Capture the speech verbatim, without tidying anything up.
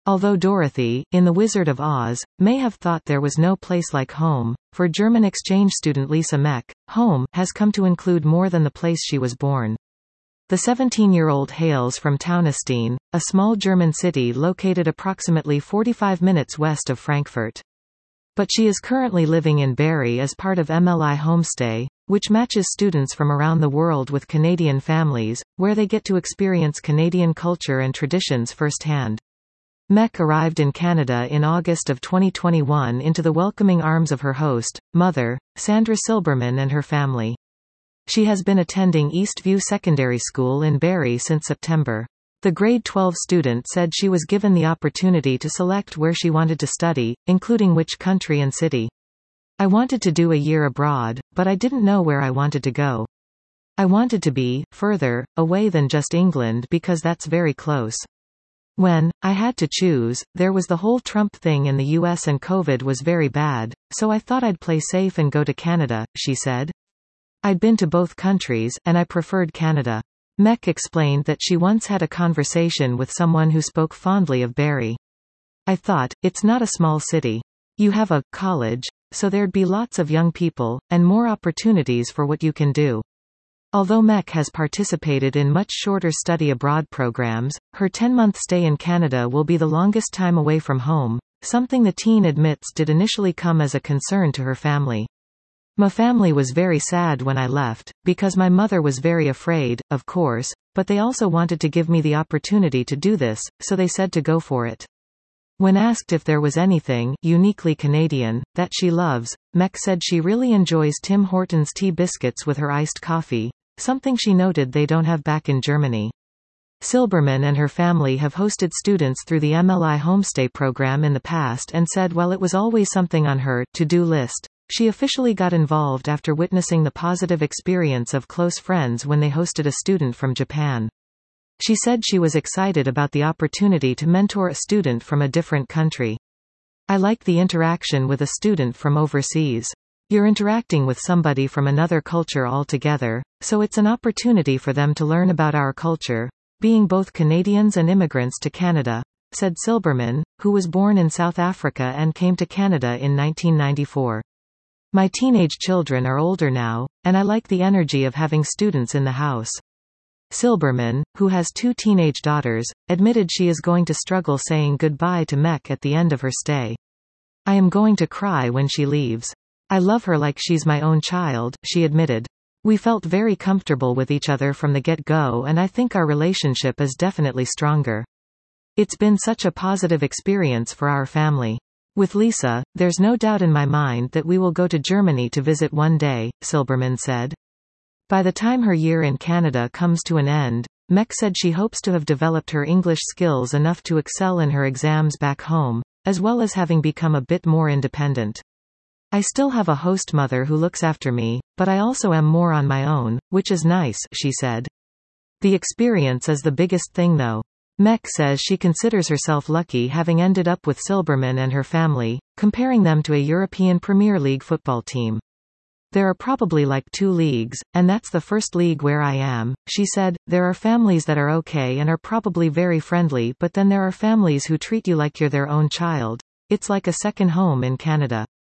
Although Dorothy, in The Wizard of Oz, may have thought there was no place like home, for German exchange student Lisa Meck, home has come to include more than the place she was born. The seventeen-year-old hails from Taunusstein, a small German city located approximately forty-five minutes west of Frankfurt. But she is currently living in Barrie as part of M L I Homestay, which matches students from around the world with Canadian families, where they get to experience Canadian culture and traditions firsthand. Meck arrived in Canada in August of twenty twenty-one into the welcoming arms of her host, mother, Sandra Silberman, and her family. She has been attending Eastview Secondary School in Barrie since September. The grade twelve student said she was given the opportunity to select where she wanted to study, including which country and city. I wanted to do a year abroad, but I didn't know where I wanted to go. I wanted to be further away than just England because that's very close. When I had to choose, there was the whole Trump thing in the U S and COVID was very bad, so I thought I'd play safe and go to Canada, she said. I'd been to both countries, and I preferred Canada. Meck explained that she once had a conversation with someone who spoke fondly of Barrie. I thought, it's not a small city. You have a college, so there'd be lots of young people, and more opportunities for what you can do. Although Meck has participated in much shorter study abroad programs, her ten-month stay in Canada will be the longest time away from home, something the teen admits did initially come as a concern to her family. My family was very sad when I left, because my mother was very afraid, of course, but they also wanted to give me the opportunity to do this, so they said to go for it. When asked if there was anything uniquely Canadian that she loves, Meck said she really enjoys Tim Hortons tea biscuits with her iced coffee, something she noted they don't have back in Germany. Silberman and her family have hosted students through the M L I Homestay program in the past and said while it was always something on her to-do list, she officially got involved after witnessing the positive experience of close friends when they hosted a student from Japan. She said she was excited about the opportunity to mentor a student from a different country. I like the interaction with a student from overseas. You're interacting with somebody from another culture altogether, so it's an opportunity for them to learn about our culture, being both Canadians and immigrants to Canada, said Silberman, who was born in South Africa and came to Canada in nineteen ninety-four. My teenage children are older now, and I like the energy of having students in the house. Silberman, who has two teenage daughters, admitted she is going to struggle saying goodbye to Meck at the end of her stay. I am going to cry when she leaves. I love her like she's my own child, she admitted. We felt very comfortable with each other from the get-go and I think our relationship is definitely stronger. It's been such a positive experience for our family. With Lisa, there's no doubt in my mind that we will go to Germany to visit one day, Silberman said. By the time her year in Canada comes to an end, Meck said she hopes to have developed her English skills enough to excel in her exams back home, as well as having become a bit more independent. I still have a host mother who looks after me, but I also am more on my own, which is nice, she said. The experience is the biggest thing though. Meck says she considers herself lucky having ended up with Silberman and her family, comparing them to a European Premier League football team. There are probably like two leagues, and that's the first league where I am, she said. There are families that are okay and are probably very friendly, but then there are families who treat you like you're their own child. It's like a second home in Canada.